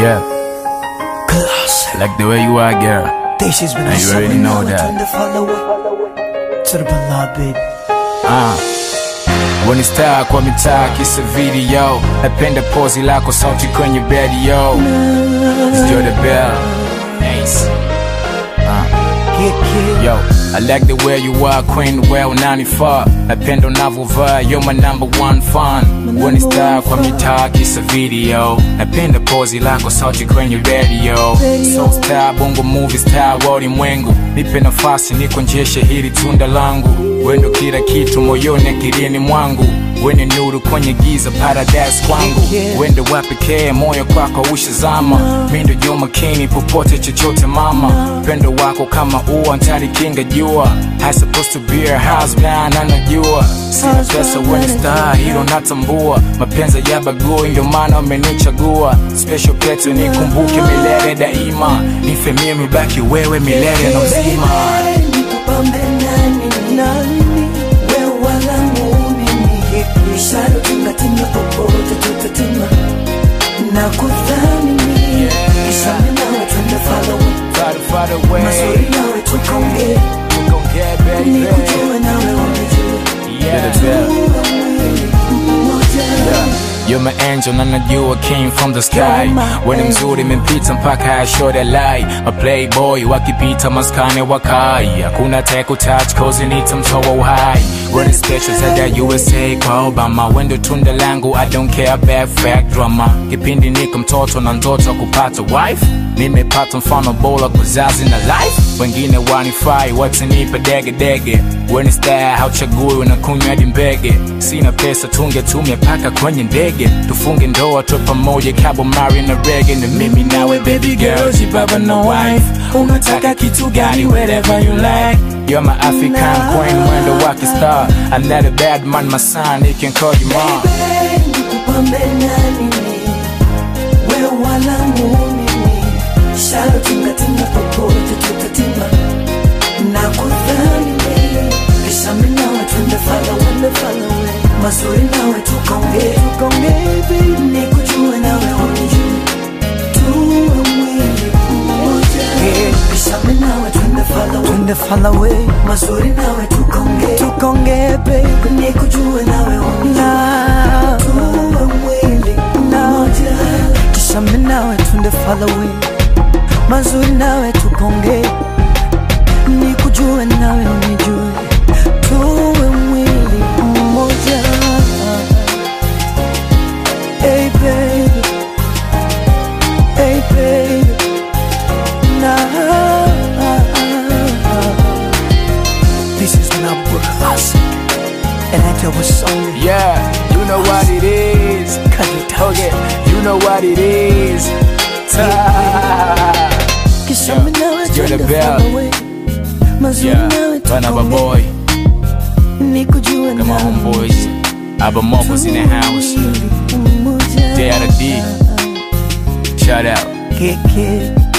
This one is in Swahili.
Yeah. I like the way you are, girl. And you already know that. When it's time kwa mitaa kisa video, napenda pozi lako sauti kwenye bedi yo. You're the bell. Nice. Yo, I like the way you are, Queen Well 94. Napenda unavyovaa, you're my #1 fan. When it's time kwa mitaa kisa video, napenda pozi lako sauti kwenye radio. So star, bongo movie star, world mwengu. Nipe nafasi nikonjeshe hili tunda langu. Wendo kila kitu moyoni akilini mwangu. Wene nuru kwenye giza paradise kwangu. Wendo wapekee moyo kwako ushazama. Mindo jo makini popote chochote mama. Pendo wako kama ua ntari kinga jua. I supposed to be a husband anajua. Sina pesa when star hilo natambua. Mapenzi ya bagui ndio maana umenichagua. Special pet nikumbuke milele daima. Nife mimi baki wewe milele na uzima. Shalo tungatima popote tutatima na kuthamini kisha nawe twende far away mazuri nawe tukonge baby nikujue nawe unijue You're my angel na najua came from the sky. When mzuri mempita mpaka I show that light. A playboy wakipita maskane wakai. Hakuna teko touch cause nitamtoa uhai. When it's special zaida USA kwa Obama. Wendo tunda langu I don't care about fact drama. Kipindi niko mtoto na ndoto kupata wife. Nimepata mfano bora kuzazi na life. Wengine wanifai watanipa dege. When it's there hauchagui unakunywa hadi mbege. Sina pesa tungetumia paka kwenye ndege. Tufunge ndoa tu pamoja kabo Mari na reggae. Na mimi nawe baby girl jibaba no wife. Unataka kitu gani whatever you like. You're my African queen mwendo waki star. I'm not a bad man my son he can call you mom. Baby nikupambe nani wewe wala mumini. Shalo tungatima popote tutatima na kuthamini kisha nawe twende far away mazuri nawe tukonge baby nikujue nawe unijue tuwe mwili mmoja kisha nawe twende far away mazuri nawe tukonge baby nikujue nawe unijue tuwe mwili mmoja kisha nawe twende far away mazuri nawe tukonge nikujue nawe unijue tuwe mwili mmoja. Hey baby, hey baby, nah. This is Nabu Classic, and I tell us only. Yeah, you know what it is. Okay, you know what it is. You're the bell. Yeah, Banaba boy. Come on, boys. Abamokos in the house. J.R.D. Shout out.